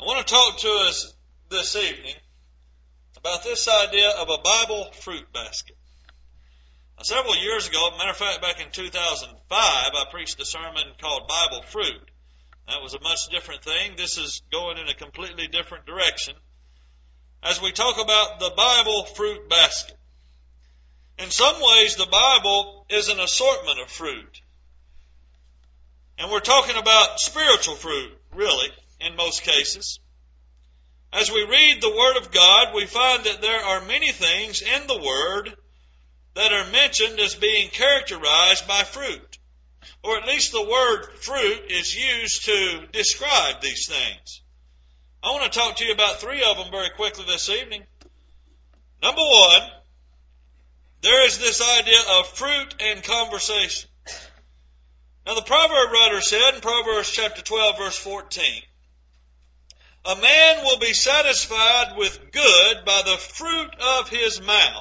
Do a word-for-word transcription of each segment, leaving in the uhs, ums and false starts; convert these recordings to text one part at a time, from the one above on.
I want to talk to us this evening about this idea of a Bible fruit basket. Now, several years ago, as a matter of fact, back in two thousand five, I preached a sermon called Bible Fruit. That was a much different thing. This is going in a completely different direction as we talk about the Bible fruit basket. In some ways, the Bible is an assortment of fruit. And we're talking about spiritual fruit, really, in most cases. As we read the Word of God, we find that there are many things in the Word that are mentioned as being characterized by fruit. Or at least the word fruit is used to describe these things. I want to talk to you about three of them very quickly this evening. Number one, there is this idea of fruit and conversation. Now the proverb writer said in Proverbs chapter twelve, verse fourteen, "A man will be satisfied with good by the fruit of his mouth,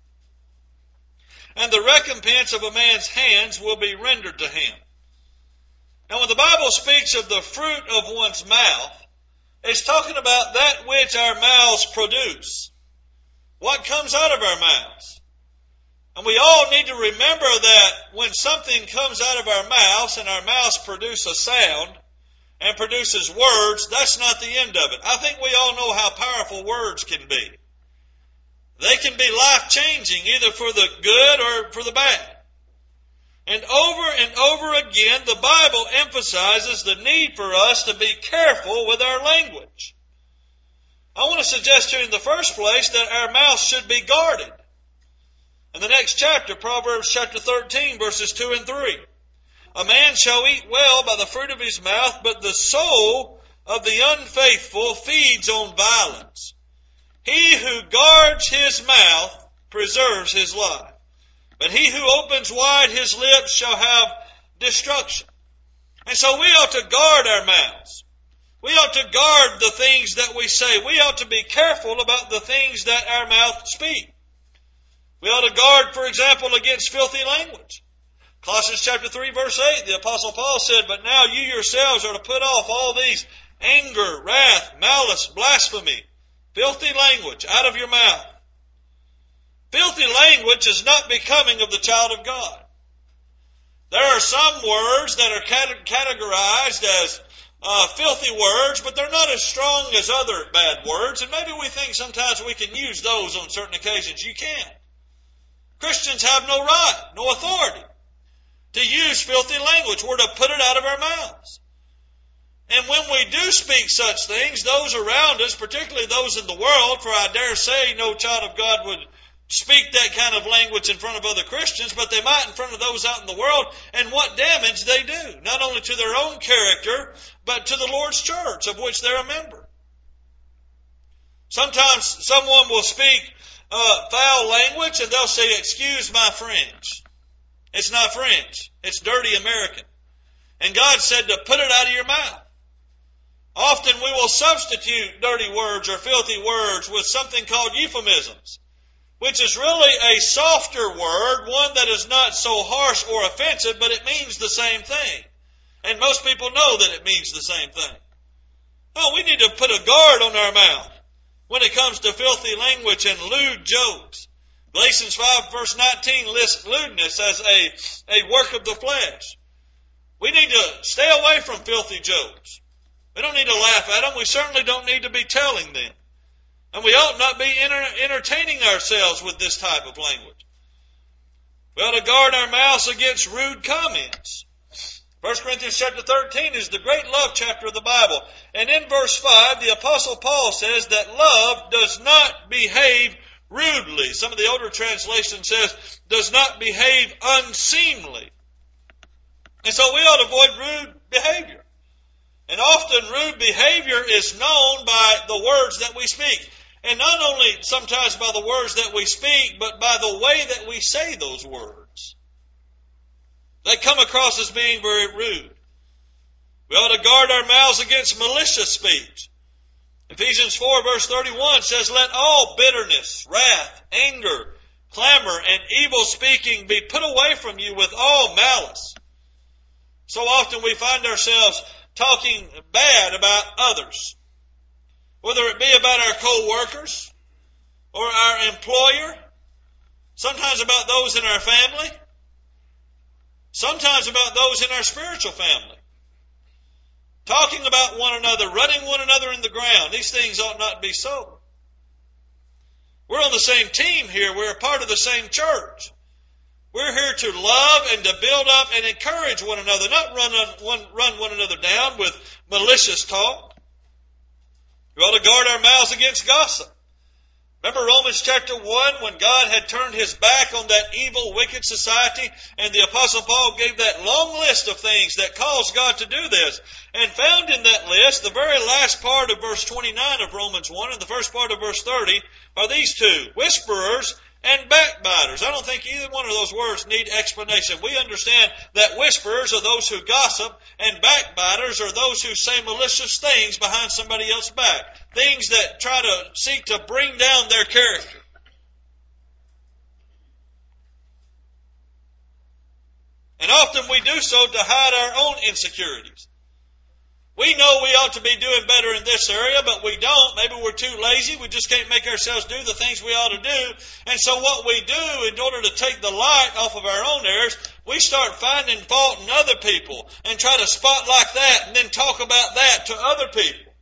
and the recompense of a man's hands will be rendered to him." Now when the Bible speaks of the fruit of one's mouth, it's talking about that which our mouths produce. What comes out of our mouths. And we all need to remember that when something comes out of our mouths and our mouths produce a sound and produces words, that's not the end of it. I think we all know how powerful words can be. They can be life-changing, either for the good or for the bad. And over and over again, the Bible emphasizes the need for us to be careful with our language. I want to suggest here in the first place that our mouths should be guarded. In the next chapter, Proverbs chapter thirteen, verses two and three. "A man shall eat well by the fruit of his mouth, but the soul of the unfaithful feeds on violence. He who guards his mouth preserves his life, but he who opens wide his lips shall have destruction." And so we ought to guard our mouths. We ought to guard the things that we say. We ought to be careful about the things that our mouth speak. We ought to guard, for example, against filthy language. Colossians chapter three, verse eight, the Apostle Paul said, "But now you yourselves are to put off all these anger, wrath, malice, blasphemy, filthy language out of your mouth." Filthy language is not becoming of the child of God. There are some words that are categorized as uh, filthy words, but they're not as strong as other bad words, and maybe we think sometimes we can use those on certain occasions. You can't. Christians have no right, no authority to use filthy language. We're to put it out of our mouths. And when we do speak such things, those around us, particularly those in the world, for I dare say no child of God would speak that kind of language in front of other Christians, but they might in front of those out in the world, and what damage they do, not only to their own character, but to the Lord's church, of which they're a member. Sometimes someone will speak uh, foul language, and they'll say, "Excuse my French." It's not French. It's dirty American. And God said to put it out of your mouth. Often we will substitute dirty words or filthy words with something called euphemisms, which is really a softer word, one that is not so harsh or offensive, but it means the same thing. And most people know that it means the same thing. No, we need to put a guard on our mouth when it comes to filthy language and lewd jokes. Galatians five verse nineteen lists lewdness as a, a work of the flesh. We need to stay away from filthy jokes. We don't need to laugh at them. We certainly don't need to be telling them. And we ought not be enter, entertaining ourselves with this type of language. We ought to guard our mouths against rude comments. First Corinthians chapter thirteen is the great love chapter of the Bible. And in verse five, the Apostle Paul says that love does not behave rudely. Some of the older translation says, does not behave unseemly. And so we ought to avoid rude behavior. And often rude behavior is known by the words that we speak. And not only sometimes by the words that we speak, but by the way that we say those words. They come across as being very rude. We ought to guard our mouths against malicious speech. Ephesians four verse thirty-one says, "Let all bitterness, wrath, anger, clamor, and evil speaking be put away from you with all malice." So often we find ourselves talking bad about others. Whether it be about our co-workers or our employer, sometimes about those in our family, sometimes about those in our spiritual family. Talking about one another, running one another in the ground. These things ought not be so. We're on the same team here. We're a part of the same church. We're here to love and to build up and encourage one another, not run one, run one another down with malicious talk. We ought to guard our mouths against gossip. Remember Romans chapter one, when God had turned His back on that evil, wicked society, and the Apostle Paul gave that long list of things that caused God to do this. And found in that list, the very last part of verse twenty-nine of Romans one and the first part of verse thirty are these two, whisperers and backbiters. I don't think either one of those words need explanation. We understand that whisperers are those who gossip, and backbiters are those who say malicious things behind somebody else's back. Things that try to seek to bring down their character. And often we do so to hide our own insecurities. We know we ought to be doing better in this area, but we don't. Maybe we're too lazy. We just can't make ourselves do the things we ought to do. And so what we do in order to take the light off of our own errors, we start finding fault in other people and try to spotlight that and then talk about that to other people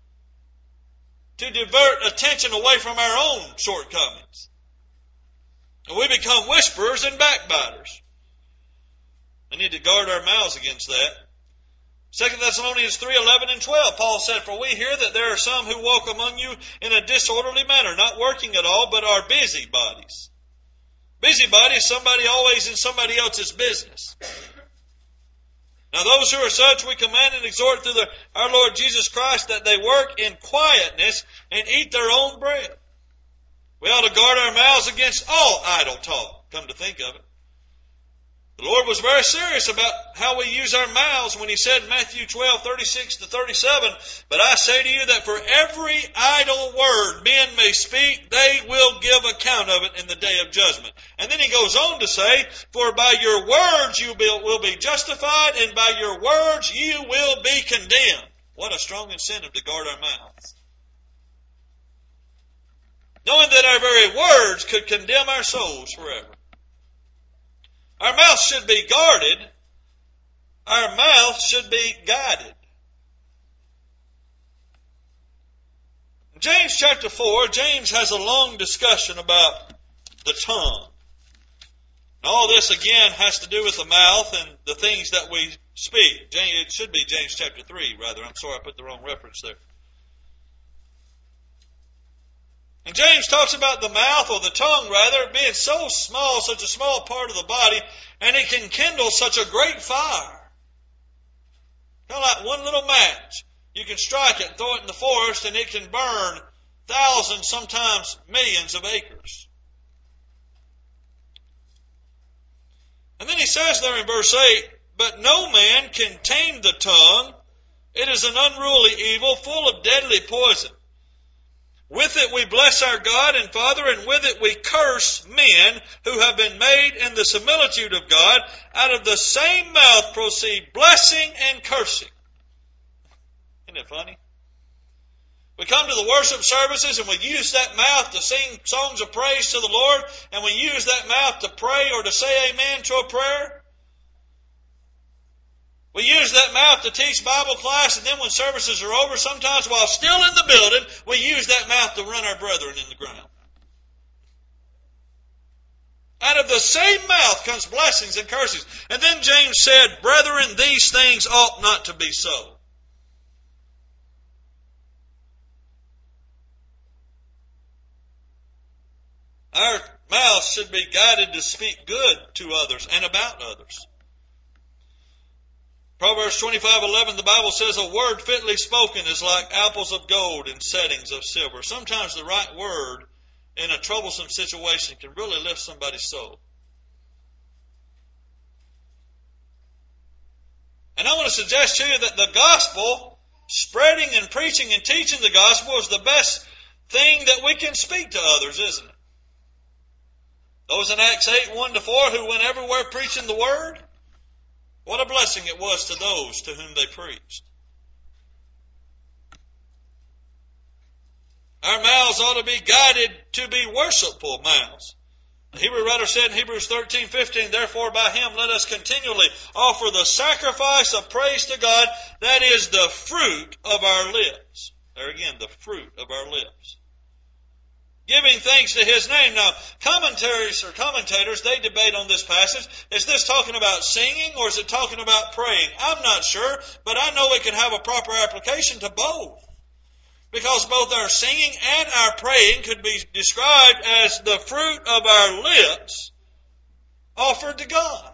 to divert attention away from our own shortcomings. And we become whisperers and backbiters. We need to guard our mouths against that. Second Thessalonians three, eleven and twelve, Paul said, "For we hear that there are some who walk among you in a disorderly manner, not working at all, but are busybodies." Busybody is somebody always in somebody else's business. Now those who are such we command and exhort through the, our Lord Jesus Christ that they work in quietness and eat their own bread. We ought to guard our mouths against all idle talk, come to think of it. The Lord was very serious about how we use our mouths when He said in Matthew twelve, thirty-six to thirty-seven, "But I say to you that for every idle word men may speak, they will give account of it in the day of judgment." And then He goes on to say, "For by your words you will be justified, and by your words you will be condemned." What a strong incentive to guard our mouths. Knowing that our very words could condemn our souls forever. Our mouth should be guarded. Our mouth should be guided. In James chapter four, James has a long discussion about the tongue. And all this again has to do with the mouth and the things that we speak. It should be James chapter three, rather. I'm sorry I put the wrong reference there. And James talks about the mouth, or the tongue rather, being so small, such a small part of the body, and it can kindle such a great fire. Kind of like one little match. You can strike it and throw it in the forest, and it can burn thousands, sometimes millions of acres. And then he says there in verse eight, "But no man can tame the tongue. It is an unruly evil, full of deadly poison. With it we bless our God and Father, and with it we curse men who have been made in the similitude of God. Out of the same mouth proceed blessing and cursing." Isn't it funny? We come to the worship services and we use that mouth to sing songs of praise to the Lord, and we use that mouth to pray or to say amen to a prayer. We use that mouth to teach Bible class, and then when services are over, sometimes while still in the building, we use that mouth to run our brethren in the ground. Out of the same mouth comes blessings and curses. And then James said, "Brethren, these things ought not to be so." Our mouths should be guided to speak good to others and about others. Proverbs twenty-five eleven, the Bible says, "A word fitly spoken is like apples of gold in settings of silver." Sometimes the right word in a troublesome situation can really lift somebody's soul. And I want to suggest to you that the gospel, spreading and preaching and teaching the gospel, is the best thing that we can speak to others, isn't it? Those in Acts eight, one to four, who went everywhere preaching the word, what a blessing it was to those to whom they preached. Our mouths ought to be guided to be worshipful mouths. The Hebrew writer said in Hebrews thirteen fifteen, therefore by him let us continually offer the sacrifice of praise to God, that is the fruit of our lips. There again, the fruit of our lips. Giving thanks to his name. Now, commentaries or commentators, they debate on this passage. Is this talking about singing or is it talking about praying? I'm not sure, but I know it can have a proper application to both. Because both our singing and our praying could be described as the fruit of our lips offered to God.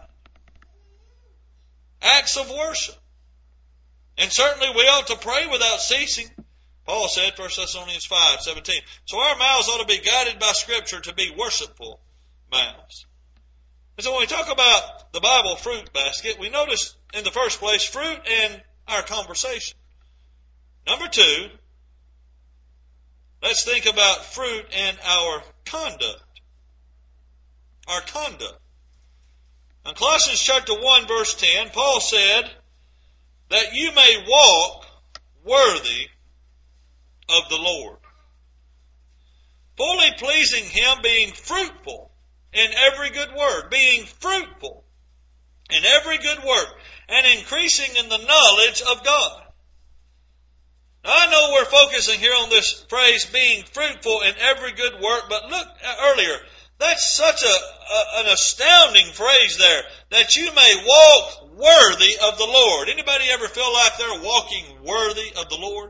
Acts of worship. And certainly we ought to pray without ceasing. Paul said, First Thessalonians five seventeen. So our mouths ought to be guided by Scripture to be worshipful mouths. And so when we talk about the Bible fruit basket, we notice in the first place fruit in our conversation. Number two, let's think about fruit in our conduct. Our conduct. In Colossians chapter one, verse ten, Paul said, that you may walk worthy of the Lord, fully pleasing Him, being fruitful in every good work, being fruitful in every good work, and increasing in the knowledge of God. Now, I know we're focusing here on this phrase, being fruitful in every good work, but look earlier, that's such a, a an astounding phrase there, that you may walk worthy of the Lord. Anybody ever feel like they're walking worthy of the Lord?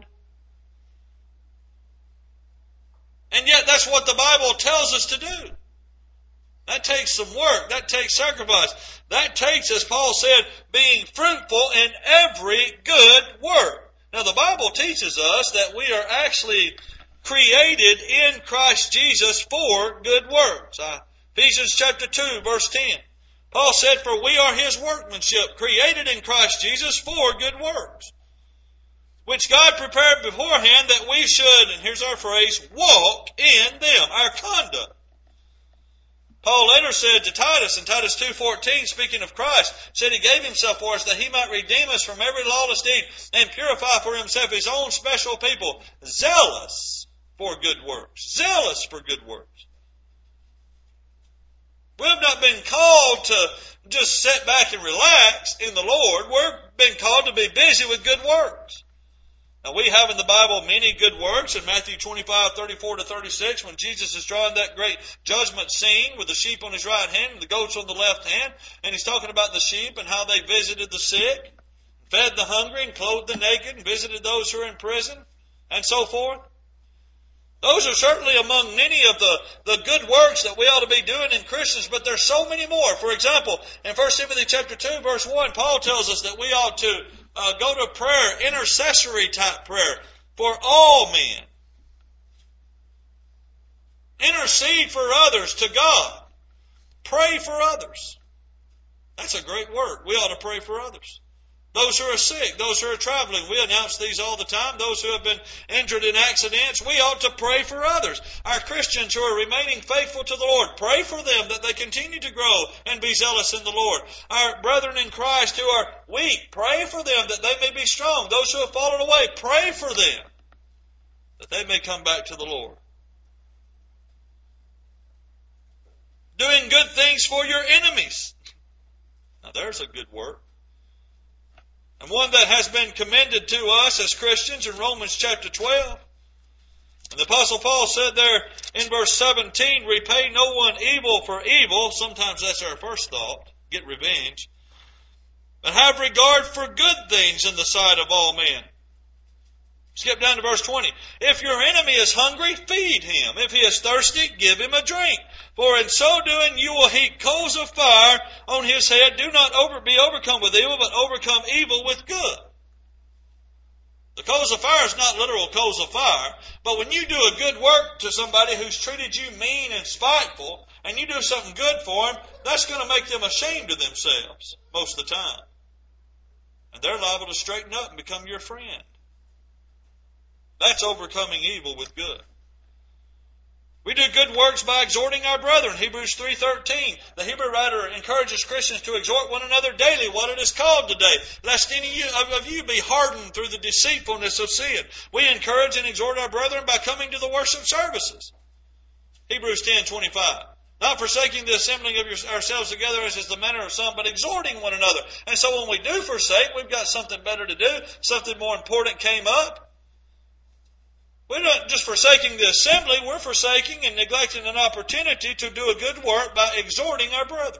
And yet that's what the Bible tells us to do. That takes some work. That takes sacrifice. That takes, as Paul said, being fruitful in every good work. Now the Bible teaches us that we are actually created in Christ Jesus for good works. Uh, Ephesians chapter two, verse ten. Paul said, for we are His workmanship, created in Christ Jesus for good works, which God prepared beforehand that we should, and here's our phrase, walk in them, our conduct. Paul later said to Titus in Titus two fourteen, speaking of Christ, said He gave Himself for us that He might redeem us from every lawless deed and purify for Himself His own special people, zealous for good works. Zealous for good works. We have not been called to just sit back and relax in the Lord. We've been called to be busy with good works. Now we have in the Bible many good works. In Matthew twenty-five, thirty-four to thirty-six, when Jesus is drawing that great judgment scene with the sheep on His right hand and the goats on the left hand, and He's talking about the sheep and how they visited the sick, fed the hungry, and clothed the naked, and visited those who are in prison, and so forth. Those are certainly among many of the, the good works that we ought to be doing in Christians, but there's so many more. For example, in First Timothy chapter two, verse one, Paul tells us that we ought to uh, go to prayer, intercessory type prayer, for all men. Intercede for others to God. Pray for others. That's a great work. We ought to pray for others. Those who are sick, those who are traveling, we announce these all the time. Those who have been injured in accidents, we ought to pray for others. Our Christians who are remaining faithful to the Lord, pray for them that they continue to grow and be zealous in the Lord. Our brethren in Christ who are weak, pray for them that they may be strong. Those who have fallen away, pray for them that they may come back to the Lord. Doing good things for your enemies. Now there's a good work. And one that has been commended to us as Christians in Romans chapter twelve. And the Apostle Paul said there in verse seventeen, repay no one evil for evil. Sometimes that's our first thought, get revenge. But have regard for good things in the sight of all men. Skip down to verse twenty. If your enemy is hungry, feed him. If he is thirsty, give him a drink. For in so doing you will heap coals of fire on his head. Do not over, be overcome with evil, but overcome evil with good. The coals of fire is not literal coals of fire, but when you do a good work to somebody who's treated you mean and spiteful, and you do something good for them, that's going to make them ashamed of themselves most of the time. And they're liable to straighten up and become your friend. That's overcoming evil with good. We do good works by exhorting our brethren. Hebrews three thirteen. The Hebrew writer encourages Christians to exhort one another daily, what it is called today, lest any of you be hardened through the deceitfulness of sin. We encourage and exhort our brethren by coming to the worship services. Hebrews ten twenty-five. Not forsaking the assembling of ourselves together as is the manner of some, but exhorting one another. And so when we do forsake, we've got something better to do. Something more important came up. We're not just forsaking the assembly, we're forsaking and neglecting an opportunity to do a good work by exhorting our brethren.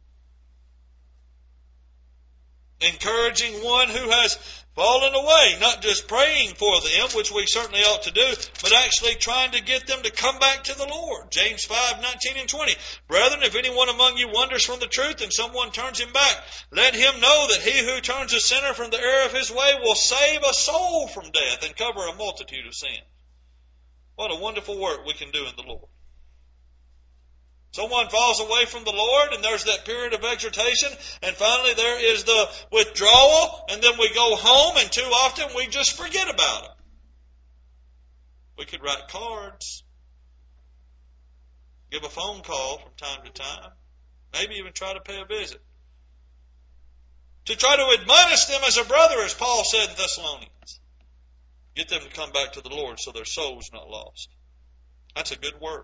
Encouraging one who has fallen away, not just praying for them, which we certainly ought to do, but actually trying to get them to come back to the Lord. James five nineteen and twenty. Brethren, if anyone among you wanders from the truth and someone turns him back, let him know that he who turns a sinner from the error of his way will save a soul from death and cover a multitude of sins. What a wonderful work we can do in the Lord. Someone falls away from the Lord, and there's that period of exhortation, and finally there is the withdrawal, and then we go home, and too often we just forget about it. We could write cards, give a phone call from time to time, maybe even try to pay a visit, to try to admonish them as a brother, as Paul said in Thessalonians. Get them to come back to the Lord so their soul's not lost. That's a good work.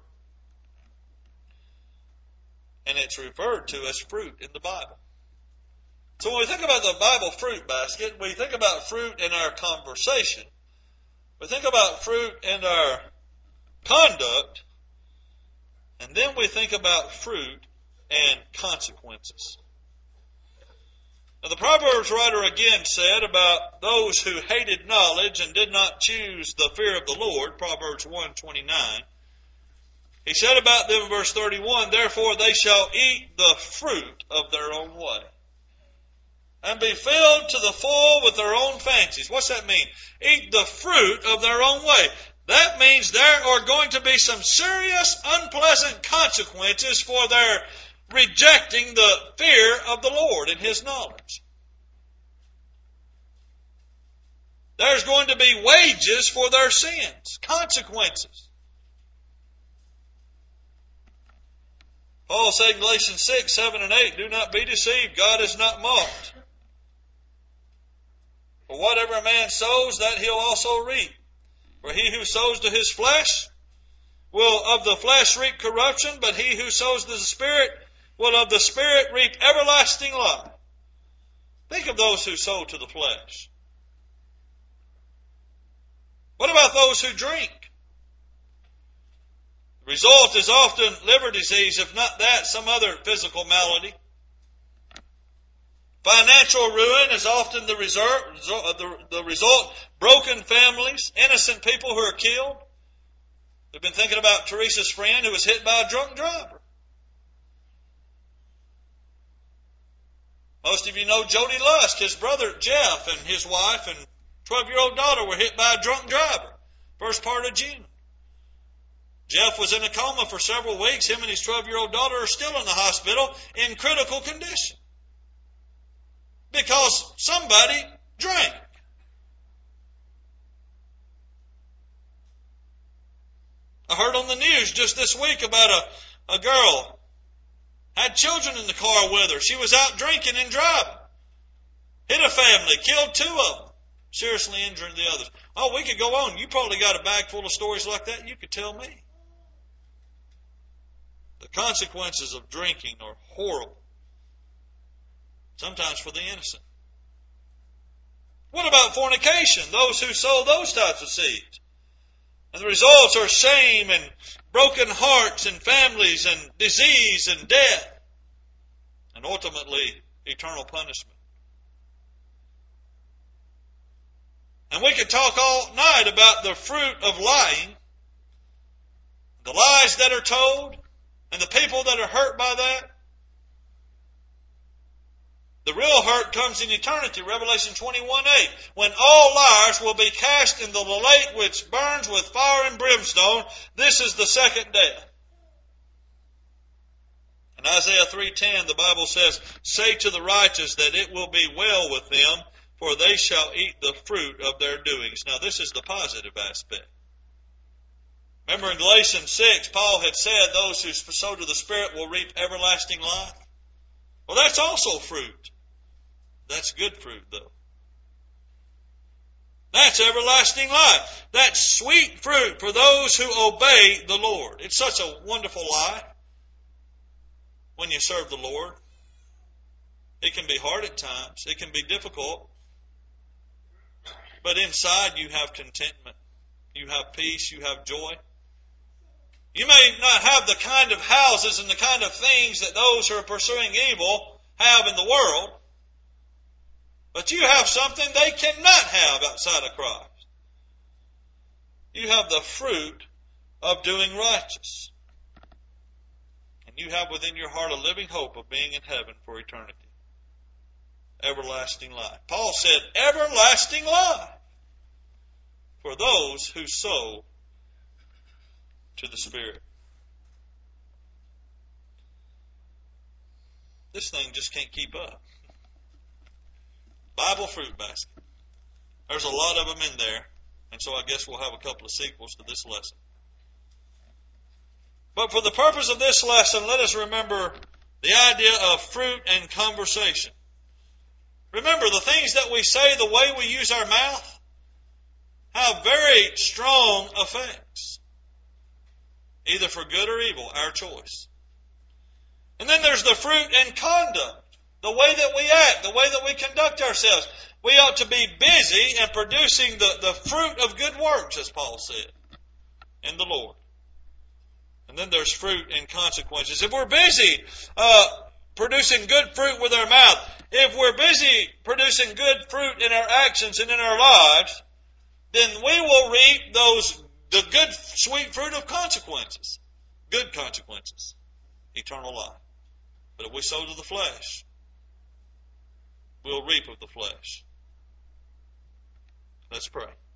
And it's referred to as fruit in the Bible. So when we think about the Bible fruit basket, we think about fruit in our conversation. We think about fruit in our conduct. And then we think about fruit and consequences. Now, the Proverbs writer again said about those who hated knowledge and did not choose the fear of the Lord, Proverbs one twenty-nine. He said about them in verse thirty-one, therefore they shall eat the fruit of their own way, and be filled to the full with their own fancies. What's that mean? Eat the fruit of their own way. That means there are going to be some serious, unpleasant consequences for their rejecting the fear of the Lord and His knowledge. There's going to be wages for their sins, consequences. Paul said in Galatians six, seven, and eight, do not be deceived, God is not mocked. For whatever a man sows, that he'll also reap. For he who sows to his flesh will of the flesh reap corruption, but he who sows to the Spirit will of the Spirit reap everlasting life. Think of those who sow to the flesh. What about those who drink? The result is often liver disease, if not that, some other physical malady. Financial ruin is often the result, the, the result. Broken families, innocent people who are killed. We've been thinking about Teresa's friend who was hit by a drunk driver. Most of you know Jody Lusk. His brother Jeff and his wife and twelve-year-old daughter were hit by a drunk driver. First part of June. Jeff was in a coma for several weeks. Him and his twelve-year-old daughter are still in the hospital in critical condition. Because somebody drank. I heard on the news just this week about a, a girl had children in the car with her. She was out drinking and driving. Hit a family, killed two of them, seriously injuring the others. Oh, we could go on. You probably got a bag full of stories like that. You could tell me. The consequences of drinking are horrible. Sometimes for the innocent. What about fornication? Those who sow those types of seeds. And the results are shame and broken hearts and families and disease and death. And ultimately, eternal punishment. And we could talk all night about the fruit of lying. The lies that are told and the people that are hurt by that. The real hurt comes in eternity, Revelation twenty-one eight, when all liars will be cast in the lake which burns with fire and brimstone. This is the second death. In Isaiah three ten, the Bible says, say to the righteous that it will be well with them, for they shall eat the fruit of their doings. Now this is the positive aspect. Remember in Galatians six, Paul had said those who sow to the Spirit will reap everlasting life. Well, that's also fruit. That's good fruit, though. That's everlasting life. That's sweet fruit for those who obey the Lord. It's such a wonderful life when you serve the Lord. It can be hard at times. It can be difficult. But inside you have contentment. You have peace. You have joy. You may not have the kind of houses and the kind of things that those who are pursuing evil have in the world. But you have something they cannot have outside of Christ. You have the fruit of doing righteous. And you have within your heart a living hope of being in heaven for eternity. Everlasting life. Paul said, everlasting life for those who sow to the Spirit. This thing just can't keep up. Bible fruit basket. There's a lot of them in there, and so I guess we'll have a couple of sequels to this lesson. But for the purpose of this lesson, let us remember the idea of fruit and conversation. Remember, the things that we say, the way we use our mouth, have very strong effects. Either for good or evil, our choice. And then there's the fruit and conduct. The way that we act, the way that we conduct ourselves. We ought to be busy and producing the, the fruit of good works, as Paul said, in the Lord. And then there's fruit and consequences. If we're busy uh, producing good fruit with our mouth, if we're busy producing good fruit in our actions and in our lives, then we will reap those the good, sweet fruit of consequences. Good consequences. Eternal life. But if we sow to the flesh, we'll reap of the flesh. Let's pray.